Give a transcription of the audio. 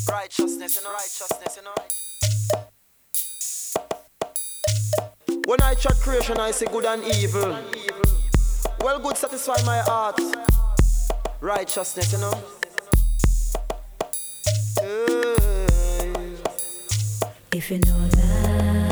Righteousness, you know. When I chat creation, I say good and evil. Well, good satisfy my heart. Righteousness, you know. If you know that